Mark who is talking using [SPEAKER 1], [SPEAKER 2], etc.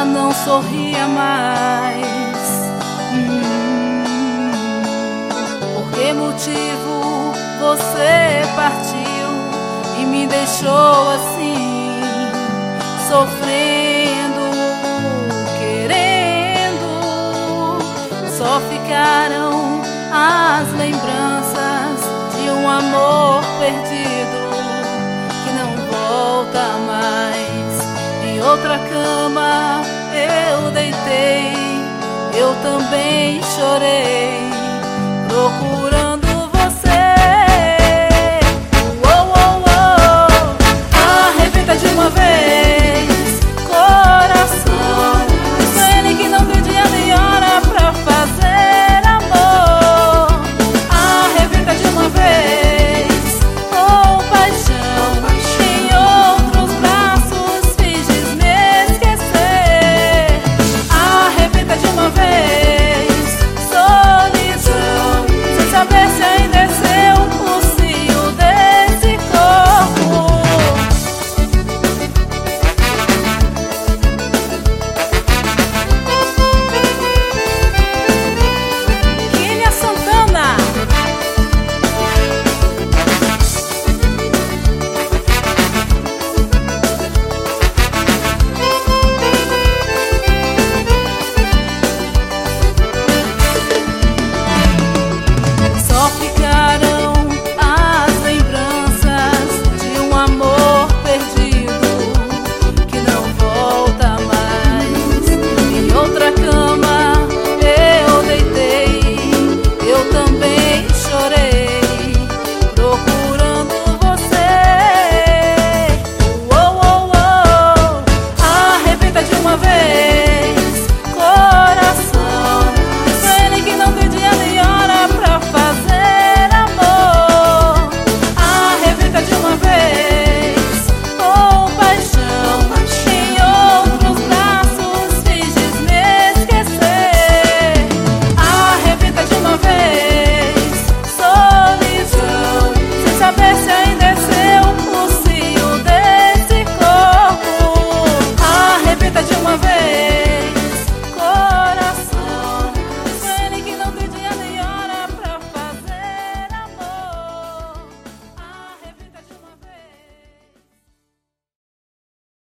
[SPEAKER 1] já não sorria mais. Por que motivo você partiu e me deixou assim, sofrendo, querendo? Só ficaram as lembranças de um amor perdido que não volta mais. Em outra cama eu deitei, eu também chorei, procurando